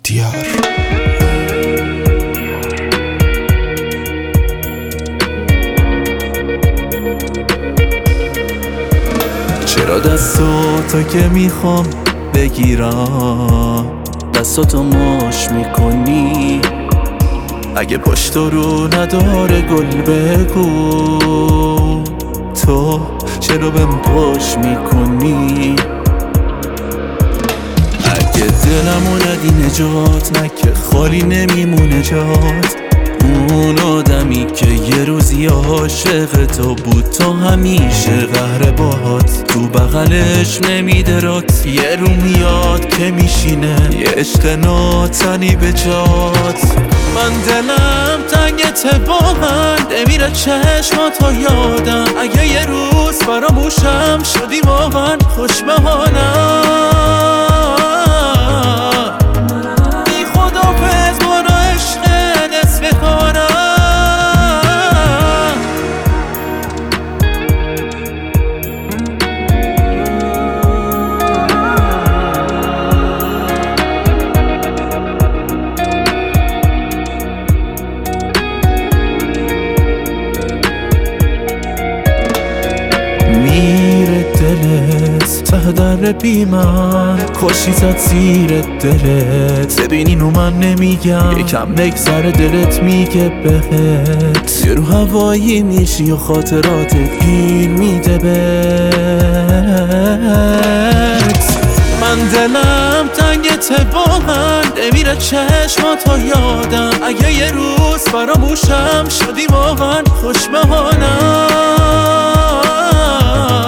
دیار. چرا دستاتو که میخوام بگیرم دستاتو ماش میکنی؟ اگه پشت رو نداره گل بگو، تو چرا بهم پاش میکنی؟ اگه دلمو ندی نجات، نه که خالی نمیمونه جات. اون آدمی که یه روزی عاشق تو بود تا همیشه قهر باهات، تو بغلش نمیده رات. یه رو میاد که میشینه یه عشق ناتنی به جات. من دلم تنگته واقعا، نمیره چشماتو یادم. اگه یه روز فراموشم شدی واقعا خوش به حالم. بی خدافظ برو عشق نصف کارم. میره دلت ته در بی من، خوشی زد زیر دلت. ببین اینو من نمیگم، یکم بگذره دلت میگه بهت. یه رو هوایی میشی و خاطراتت گیر میده بهت. من دلم تنگته واقعا، نمیره چشماتو یادم. اگه یه روز فراموشم شدی واقعا خوش به حالم.